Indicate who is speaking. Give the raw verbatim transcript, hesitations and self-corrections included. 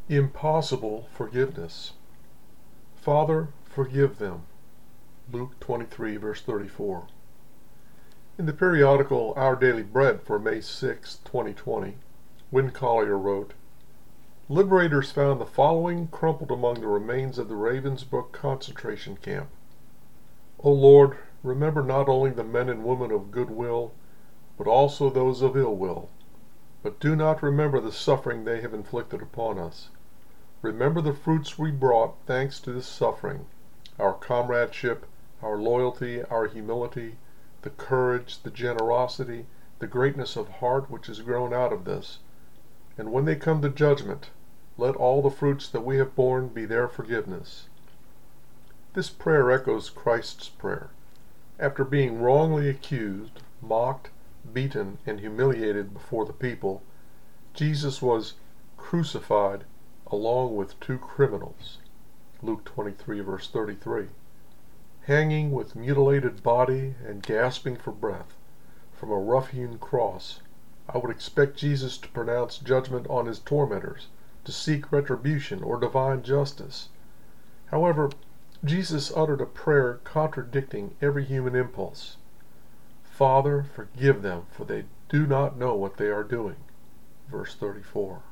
Speaker 1: Impossible forgiveness. Father, forgive them. Luke twenty-three, verse thirty-four. In the periodical Our Daily Bread for May sixth, twenty twenty, Win Collier wrote, Liberators found the following crumpled among the remains of the Ravensbrück concentration camp. O Lord, remember not only the men and women of good will, but also those of ill will. But do not remember the suffering they have inflicted upon us. Remember the fruits we brought thanks to this suffering, our comradeship, our loyalty, our humility, the courage, the generosity, the greatness of heart which has grown out of this. And when they come to judgment, let all the fruits that we have borne be their forgiveness. This prayer echoes Christ's prayer. After being wrongly accused, mocked, beaten, and humiliated before the people, Jesus was crucified along with two criminals. Luke twenty-three, verse thirty-three. Hanging with mutilated body and gasping for breath from a rough-hewn cross, I would expect Jesus to pronounce judgment on his tormentors, to seek retribution or divine justice. However, Jesus uttered a prayer contradicting every human impulse. Father, forgive them, for they do not know what they are doing. Verse thirty-four.